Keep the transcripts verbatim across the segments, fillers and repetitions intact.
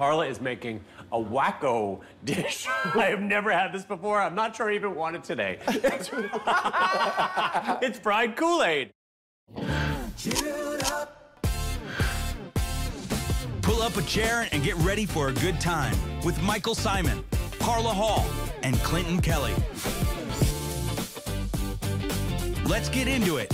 Carla is making a wacko dish. I have never had this before. I'm not sure I even want it today. It's fried Kool-Aid. Pull up a chair and get ready for a good time with Michael Simon, Carla Hall, and Clinton Kelly. Let's get into it.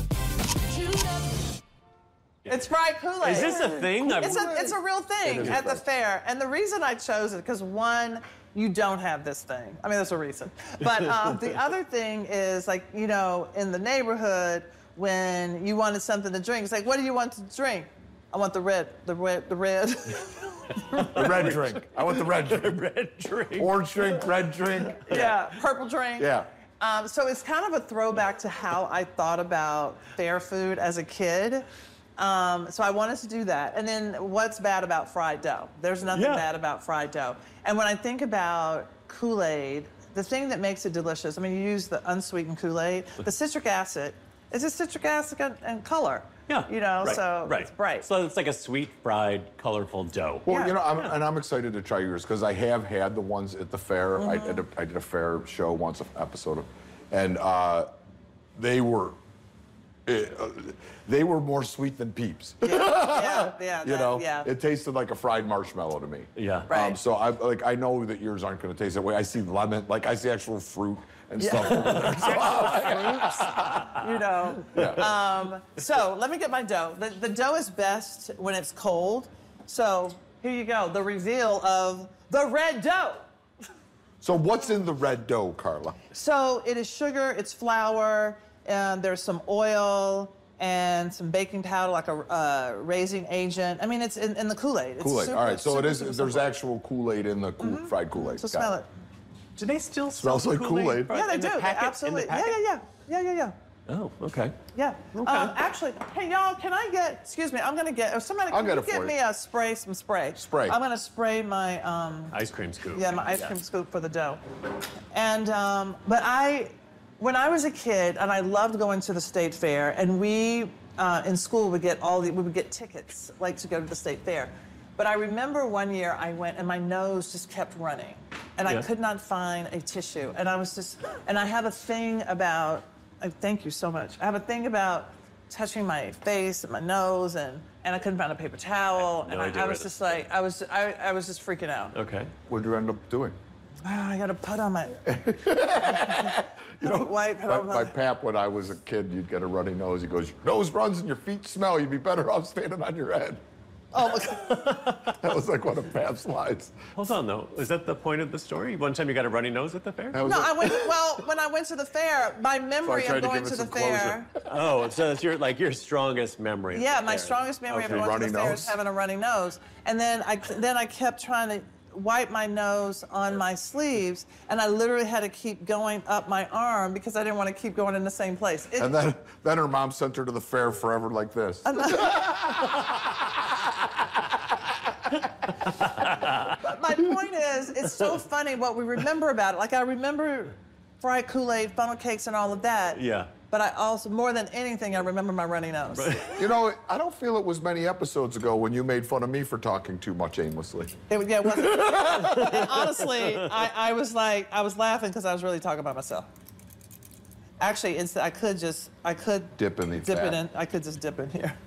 It's fried Kool-Aid. Is this a thing? It's a, it's a real thing at the fair. And the reason I chose it, because one, you don't have this thing. I mean, there's a reason. But um, the other thing is, like, you know, in the neighborhood, when you wanted something to drink, it's like, what do you want to drink? I want the red, the red, the red. The red drink. I want the red drink. Red drink. Orange drink, red drink. Yeah, purple drink. Yeah. Um, so it's kind of a throwback to how I thought about fair food as a kid. Um, so I wanted to do that. And then what's bad about fried dough? There's nothing Yeah. bad about fried dough. And when I think about Kool-Aid, the thing that makes it delicious, I mean, you use the unsweetened Kool-Aid, the citric acid, it's just citric acid and, and color. Yeah. You know, right, so right. it's bright. So it's like a sweet, fried, colorful dough. Well, Yeah. you know, I'm, and I'm excited to try yours because I have had the ones at the fair. I, did a, I did a fair show once, an episode of, and uh, they were, uh, they were more sweet than Peeps. Yeah, yeah, yeah. You that- know, yeah. it tasted like a fried marshmallow to me. Yeah. Right. Um, so I like I know that yours aren't going to taste that way. I see lemon, like I see actual fruit and Yeah. stuff over there. you know. Um, so let me get my dough. The, the dough is best when it's cold. So here you go, the reveal of the red dough. So what's in the red dough, Carla? So it is sugar, it's flour, and there's some oil and some baking powder, like a uh, raising agent. I mean, it's in, in the Kool-Aid. It's Kool-Aid. super- All right. So super, it is. super There's simple. actual Kool-Aid in the cool, fried Kool-Aid. So Got smell it. Do they still Smells sell like Kool-Aid. Yeah, they in the do. They packet- in the absolutely. Yeah, packet? yeah, yeah, yeah, yeah, yeah. Oh, okay. Yeah. Okay. Um, actually, hey y'all, can I get? Excuse me, I'm gonna get. Somebody, I'll can get you it get for me you. a spray, some spray. Spray. I'm gonna spray my um, Ice cream scoop. yeah, my ice cream scoop for the dough. And um, but I, when I was a kid, and I loved going to the state fair, and we uh, in school would get all the we would get tickets like to go to the state fair. But I remember one year I went and my nose just kept running, and Yeah. I could not find a tissue, and I was just, and I have a thing about. I thank you so much. I have a thing about touching my face and my nose, and, and I couldn't find a paper towel, no and I, idea I where was this just like, I was, I, I was just freaking out. Okay. What did you end up doing? Ah, I got to put on my. You know, Wipe it my, over. my pap, when I was a kid, you'd get a runny nose. He goes, your nose runs and your feet smell. You'd be better off standing on your head. Oh my God. That was like one of Pap's lines. Hold on, though. Is that the point of the story? One time you got a runny nose at the fair? That was No, it. I went. Well, when I went to the fair, my memory tried of to going give to it the some fair. Oh, so it's your like your strongest memory. of Yeah, the my fair. strongest memory Okay, of going to runny the fair nose. is having a runny nose, and then I then I kept trying to wipe my nose on my sleeves, and I literally had to keep going up my arm because I didn't want to keep going in the same place. It, And then, then her mom sent her to the fair forever like this. But my point is, it's so funny what we remember about it. Like, I remember fried Kool-Aid, funnel cakes, and all of that. Yeah. But I also, more than anything, I remember my runny nose. You know, I don't feel it was many episodes ago when you made fun of me for talking too much aimlessly. It, yeah, it wasn't. And honestly, I, I was like, I was laughing because I was really talking about myself. Actually, it's, I could just, I could Dip in the dip fat. it in. I could just dip in here.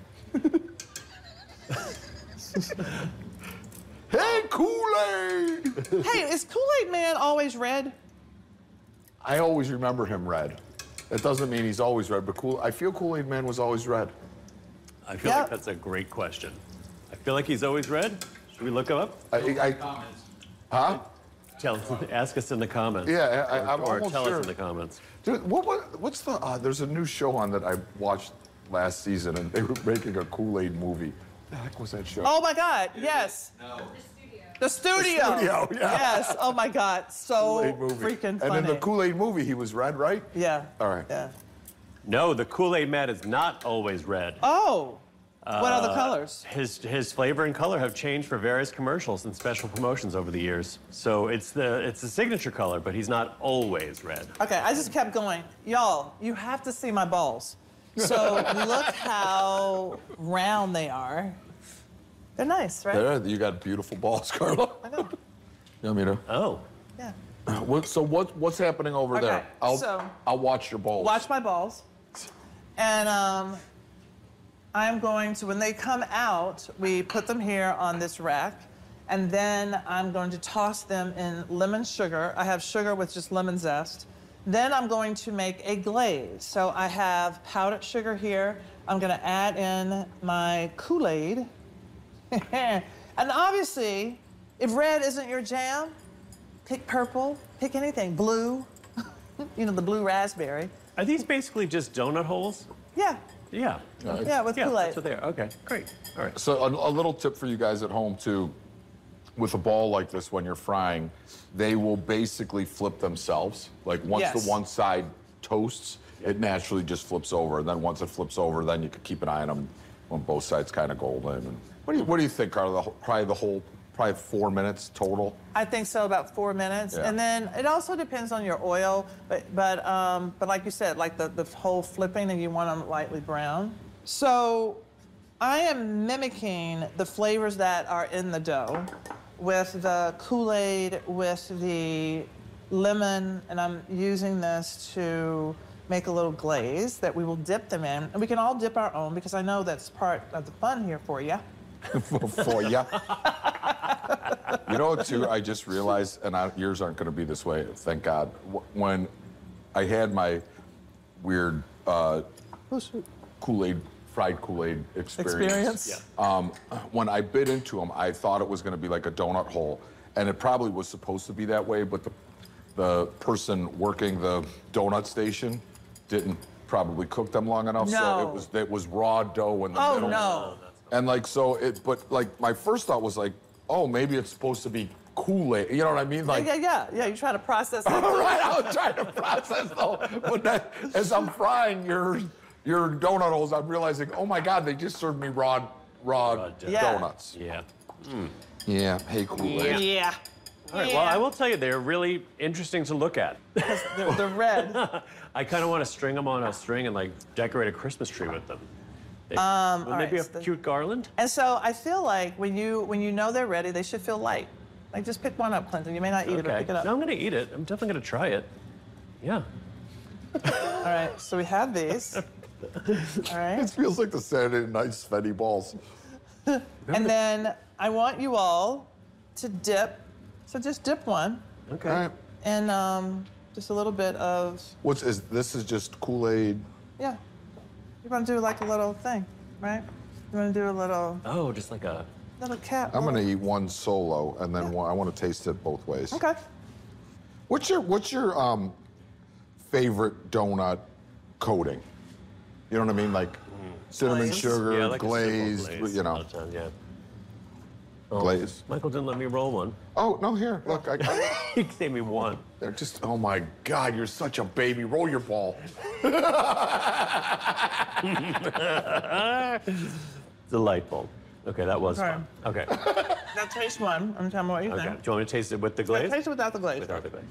Hey, Kool-Aid! Hey, is Kool-Aid Man always red? I always remember him red. That doesn't mean he's always red, but cool. I feel Kool-Aid Man was always red. I feel Yeah. like that's a great question. I feel like he's always red. Should we look him up? I, I, huh? Tell, ask us in the comments. Yeah, I, I'm or almost tell sure. us in the comments. Dude, what, what, what's the? Uh, there's a new show on that I watched last season, and they were making a Kool-Aid movie. What the heck was that show? Oh my God, yes. No. The studio. The Studio, yeah. Yes. Oh my God, so Kool-Aid movie. freaking And funny. in the Kool-Aid movie, he was red, right? Yeah. All right. Yeah. No, the Kool-Aid Man is not always red. Oh. What other Uh, colors? His his flavor and color have changed for various commercials and special promotions over the years. So it's the it's the signature color, but he's not always red. Okay, I just kept going. Y'all, you have to see my balls. So look how round they are. They're nice, right? Yeah, you got beautiful balls, Carla. I know. You want me to? Oh. Yeah. What, so what, what's happening over Okay, there? I'll, so- I'll watch your balls. Watch my balls. And um, I'm going to, when they come out, we put them here on this rack. And then I'm going to toss them in lemon sugar. I have sugar with just lemon zest. Then I'm going to make a glaze. So I have powdered sugar here. I'm gonna add in my Kool-Aid. And obviously, if red isn't your jam, pick purple, pick anything, blue. You know, the blue raspberry. Are these basically just donut holes? Yeah, Yeah. yeah, with Yeah, Kool-Aid. that's what they are. Okay, great. All right. So a, a little tip for you guys at home too, with a ball like this when you're frying, they will basically flip themselves. Like once Yes. the one side toasts, it naturally just flips over. And then once it flips over, then you can keep an eye on them when both sides kind of golden. And what do you what do you think, Carla? The whole- Probably the whole probably four minutes total. I think so, about four minutes. Yeah. And then it also depends on your oil, but but um, but like you said, like the, the whole flipping, and you want them lightly brown. So I am mimicking the flavors that are in the dough with the Kool-Aid, with the lemon, and I'm using this to make a little glaze that we will dip them in. And we can all dip our own, because I know that's part of the fun here for you. for, for ya. You know what, too, I just realized, and I, yours aren't going to be this way, thank God. Wh- When I had my weird uh, Kool-Aid, fried Kool-Aid experience. Experience? Um, when I bit into them, I thought it was going to be like a donut hole, and it probably was supposed to be that way, but the, the person working the donut station didn't probably cook them long enough, so No. it was it was raw dough in the Oh, middle. no. And like, so it, but like, my first thought was like, oh, maybe it's supposed to be Kool-Aid. You know what I mean? Like, Yeah, yeah, yeah. You try to process it. all right, I was trying to process though. But that, as I'm frying your your donut holes, I'm realizing, oh my God, they just served me raw raw, Raw dough. Yeah. donuts. Yeah. Yeah. Hey, Kool-Aid. Yeah. All right. Well, I will tell you, they're really interesting to look at. The, the red. I kind of want to string them on a string and like decorate a Christmas tree with them. They, Um, wouldn't all they right, be a so- cute garland? And so I feel like when you when you know they're ready, they should feel light. Like just pick one up, Clinton. You may not eat it, but Okay. pick it up. No, I'm gonna eat it. I'm definitely gonna try it. Yeah. All right. So we have these. All right. It feels like the Saturday Night Svetty balls. And then I want you all to dip. So just dip one, Okay. All right. and um, just a little bit of What's is this? Is just Kool-Aid? yeah. You're gonna do like a little thing, right? You're gonna do a little Oh, just like a. little cap. I'm gonna eat one solo, and then one, I want to taste it both ways. Okay. What's your What's your um favorite donut coating? You know what I mean? Like cinnamon Glaze. sugar, Yeah, like a simple glazed, glaze you a lot know, of times, yeah. Oh, glaze. Michael didn't let me roll one. Oh no, here, look, I, I, He gave me one. they're just. Oh my God, you're such a baby. Roll your ball. The light bulb. Okay, that was Okay. fun. Okay. Now taste one. I'm telling you what you Okay. Do think. you want me to taste it with the glaze? Taste it without the glaze. Without the glaze.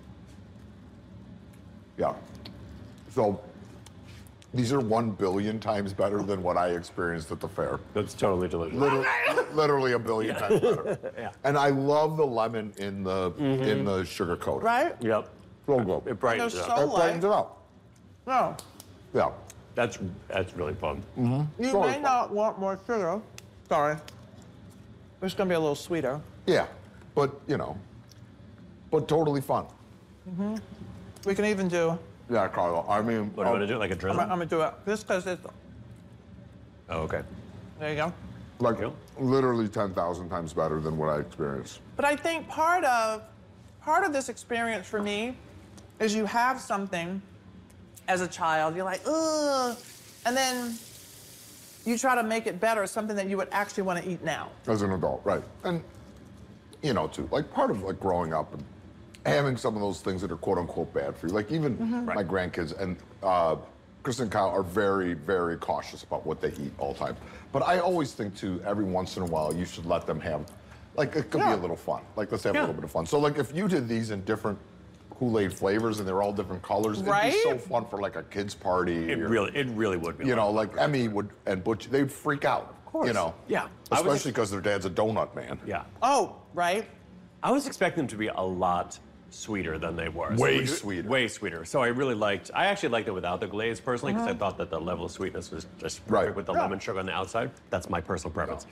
Yeah. So these are one billion times better than what I experienced at the fair. That's totally delicious. Literally, literally a billion times better. Yeah. And I love the lemon in the Mm-hmm. in the sugar coating. Right? Yep. So good. It brightens They're it so up. It brightens it up. No. Yeah. That's that's really fun. You Totally may fine. not want more sugar. Sorry. It's gonna be a little sweeter. Yeah. But you know. But totally fun. We can even do. Yeah, Carlo. I mean, What do you want to do? Like a I'm, drizzle? gonna- I'm gonna do it just because it's. Oh, okay. There you go. like you. literally ten thousand times better than what I experienced. But I think part of part of this experience for me is you have something as a child, you're like, ugh, and then you try to make it better, something that you would actually want to eat now. As an adult, right? And you know, too, like part of like growing up and having some of those things that are quote unquote bad for you. Like even my Right. grandkids and uh, Chris and Kyle are very, very cautious about what they eat all the time. But I always think too, every once in a while, you should let them have, like it could Yeah. be a little fun. Like let's have a Yeah. little bit of fun. So like if you did these in different Kool-Aid flavors and they're all different colors, it'd Right? be so fun for like a kid's party. It or- really, it really would be. you a know, lot. like Emmy would and Butch, they'd freak out. course. You know? Yeah. I was- Especially because their dad's a donut man. Yeah. Oh, right. I was expecting them to be a lot sweeter than they were. Way we- sweeter. Way sweeter. So I really liked, I actually liked it without the glaze personally, because I thought that the level of sweetness was just perfect Right. with the Yeah. lemon sugar on the outside. That's my personal preference.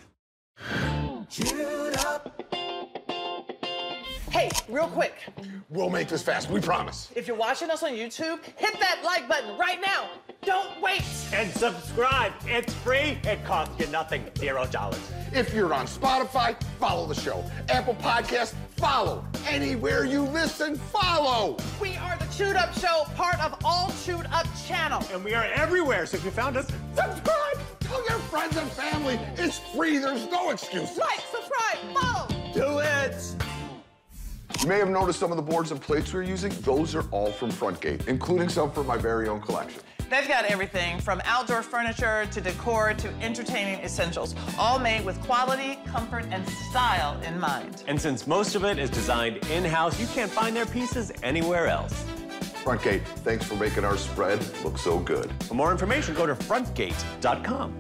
Hey, real quick. We'll make this fast, we promise. If you're watching us on YouTube, hit that like button right now. Don't wait. And subscribe. It's free. It costs you nothing. Zero dollars. If you're on Spotify, follow the show. Apple Podcasts, follow. Anywhere you listen, follow. We are the Chewed Up Show, part of All Chewed Up channel. And we are everywhere, so if you found us, Subscribe. Tell your friends and family. It's free. There's no excuse. Like, subscribe, follow. do it. You may have noticed some of the boards and plates we're using. Those are all from Frontgate, including some from my very own collection. They've got everything from outdoor furniture to decor to entertaining essentials, all made with quality, comfort, and style in mind. And since most of it is designed in-house, you can't find their pieces anywhere else. Frontgate, thanks for making our spread look so good. For more information, go to frontgate dot com.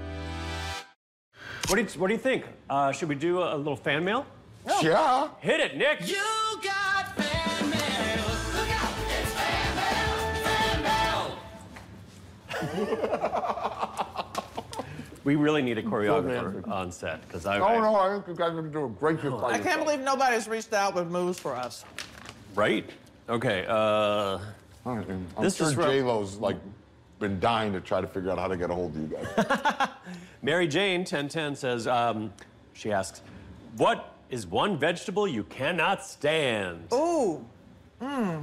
What do you, what do you think? Uh, should we do a, a little fan mail? Yeah. Hit it, Nick. You got fan mail. Look out, it's fan mail, fan mail. We really need a choreographer on set, because I, Oh, I- no, I think you guys are going to do a great job. I can't believe nobody's reached out with moves for us. Right? Okay, uh, I'm This sure is from- J-Lo's like been dying to try to figure out how to get a hold of you guys. Mary Jane ten ten says, um, she asks, what is one vegetable you cannot stand? Ooh. Hmm.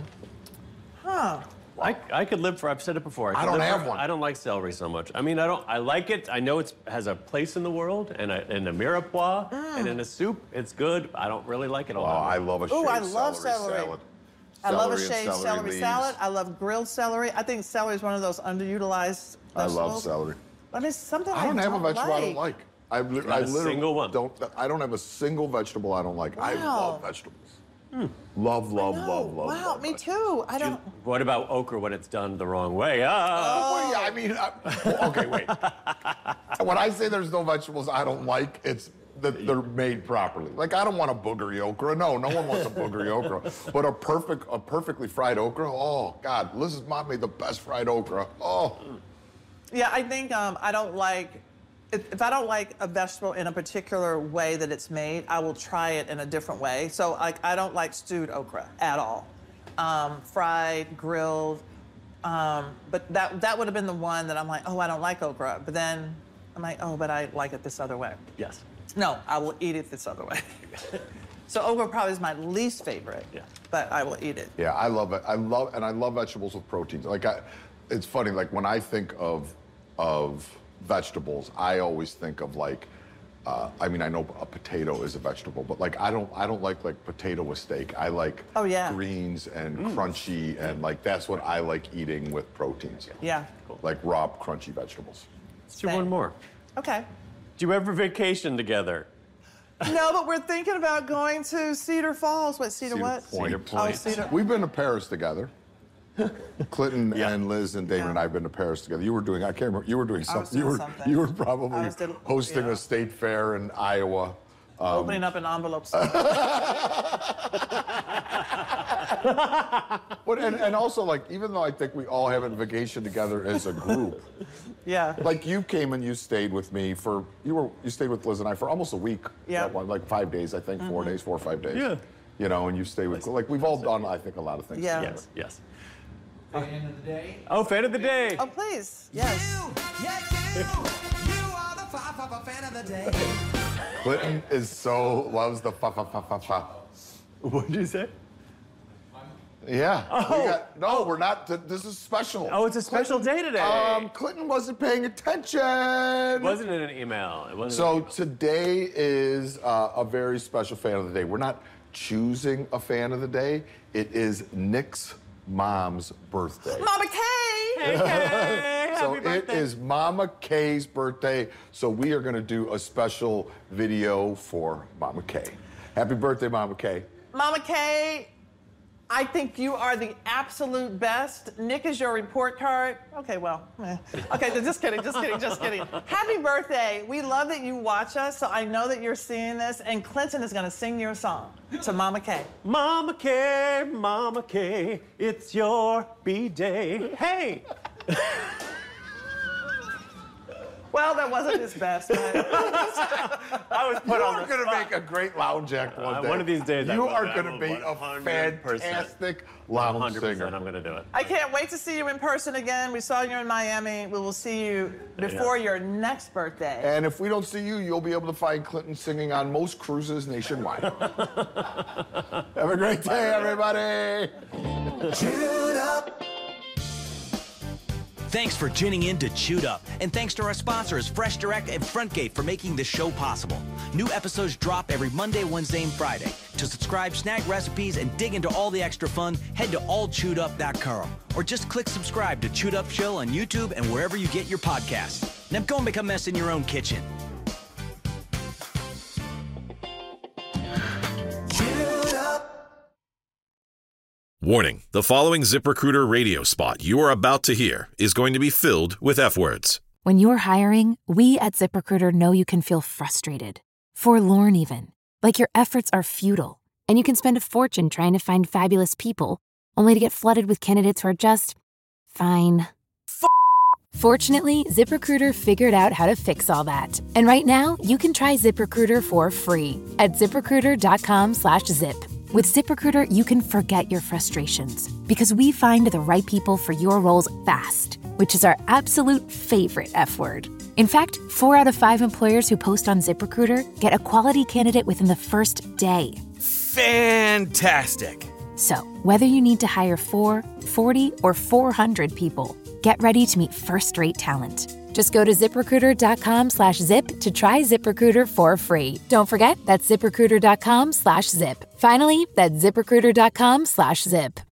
Huh. I, I could live for, I've said it before. I, could don't live have for- one. I don't like celery so much. I mean, I don't, I like it. I know it has a place in the world, and a, in a mirepoix, and in a soup, it's good. I don't really like it a Oh, lot. I love a Ooh, shaved I love celery celery. salad. I love a Celery and shaved celery leaves. salad. I love grilled celery. I think celery is one of those underutilized I vegetables. love celery. But it's something I, I don't have a vegetable like. I don't like. I, li- Not I a literally single one. don't. I don't have a single vegetable I don't like. I Wow. love vegetables. Love, love, No, love, love. wow, love me vegetables. too. I don't. What about okra when it's done the wrong way? Ah. Well, yeah, I mean, I, well, okay, wait. When I say there's no vegetables I don't like, it's that they're made properly. Like, I don't want a boogery okra. No, no one wants a boogery okra. But a perfect, a perfectly fried okra. Oh God, Liz's mom made the best fried okra. Oh. Yeah, I think um, I don't like. If, if I don't like a vegetable in a particular way that it's made, I will try it in a different way. So, like, I don't like stewed okra at all. Um, fried, grilled. Um, but that that would have been the one that I'm like, oh, I don't like okra. But then I'm like, oh, but I like it this other way. Yes. No, I will eat it this other way. So okra probably is my least favorite. Yeah. But I will eat it. Yeah, I love it. I love and I love vegetables with proteins. Like I, it's funny. Like when I think of of vegetables, I always think of like, uh, I mean, I know a potato is a vegetable, but like I don't I don't like like potato with steak. I like Oh, yeah. greens and crunchy and like that's what I like eating with proteins. Yeah. Like raw crunchy vegetables. Let's do Same. one more. Okay. Do you ever vacation together? No, but we're thinking about going to Cedar Falls. What, Cedar, Cedar what? Point. Cedar Point. Oh, Cedar. We've been to Paris together. Clinton Yeah. and Liz and Damon and I have been to Paris together. You were doing, I can't remember, you were doing I was something. You doing were, something. you were probably I was did- hosting yeah. a state fair in Iowa. Opening up an envelope. But and, and also like even though I think we all haven't vacationed together as a group, Yeah. like you came and you stayed with me for you were you stayed with Liz and I for almost a week. Yeah. That one, like five days I think, Mm-hmm. four days, four or five days. Yeah. You know, and you stay with like we've all done I think a lot of things. Yeah. together. Yes, yes. Fan of the day. Oh, fan of the day. Oh, please. Yes. You, yeah, you, you are the fa fa fa fan of the day. Clinton is so loves the fa fa fa fa fa. What did you say? Yeah. Oh. We got- no, we're not. th- This is special. Oh, it's a special day today. Um, Clinton wasn't paying attention. It wasn't in an email. It wasn't. So today is uh, a very special fan of the day. We're not choosing a fan of the day. It is Nick's mom's birthday. Mama Kay. Hey, Kay, So happy it birthday. is Mama Kay's birthday. So we are going to do a special video for Mama Kay. Happy birthday, Mama Kay. Mama Kay, I think you are the absolute best. Nick is your report card. Okay, well, eh. okay, just kidding, just kidding, just kidding. Happy birthday. We love that you watch us, so I know that you're seeing this, and Clinton is gonna sing your song to Mama K. Mama K, Mama K, it's your B-day. Hey! Well, that wasn't his best, but I was put You on are the going to spot. make a great lounge act one Uh, day. one of these days I You will. are I going to will be a one hundred percent. fantastic one lounge hundred percent singer. I'm going to do it. I can't wait to see you in person again. We saw you in Miami. We will see you before your next birthday. And if we don't see you, you'll be able to find Clinton singing on most cruises nationwide. Have a great day, everybody. Thanks for tuning in to Chewed Up, and thanks to our sponsors Fresh Direct and Frontgate for making this show possible. New episodes drop every Monday, Wednesday, and Friday. To subscribe, snag recipes, and dig into all the extra fun, head to all chewed up dot com or just click subscribe to Chewed Up Show on YouTube and wherever you get your podcasts. Now go and make a mess in your own kitchen. Warning, the following ZipRecruiter radio spot you are about to hear is going to be filled with F-words. When you're hiring, we at ZipRecruiter know you can feel frustrated, forlorn even, like your efforts are futile, and you can spend a fortune trying to find fabulous people, only to get flooded with candidates who are just fine. F- Fortunately, ZipRecruiter figured out how to fix all that. And right now, you can try ZipRecruiter for free at ZipRecruiter.com slash zip. With ZipRecruiter, you can forget your frustrations because we find the right people for your roles fast, which is our absolute favorite F word. In fact, four out of five employers who post on ZipRecruiter get a quality candidate within the first day. Fantastic. So, whether you need to hire four, forty, or four hundred people, get ready to meet first-rate talent. Just go to ZipRecruiter.com slash zip to try ZipRecruiter for free. Don't forget, that's ZipRecruiter.com slash zip. Finally, that's ZipRecruiter.com slash zip.